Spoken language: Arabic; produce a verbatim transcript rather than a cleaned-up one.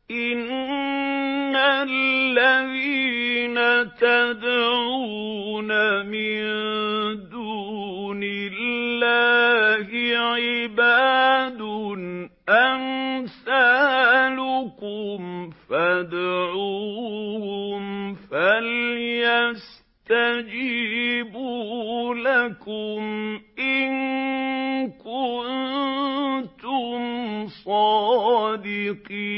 إِنَّ الَّذِينَ تَدْعُونَ مِن دُونِ اللَّهِ عِبَادٌ أَمْثَالُكُمْ فَادْعُوهُمْ فَلْيَسْتَجِيبُوا لَكُمْ إِن كُنتُمْ صَادِقِينَ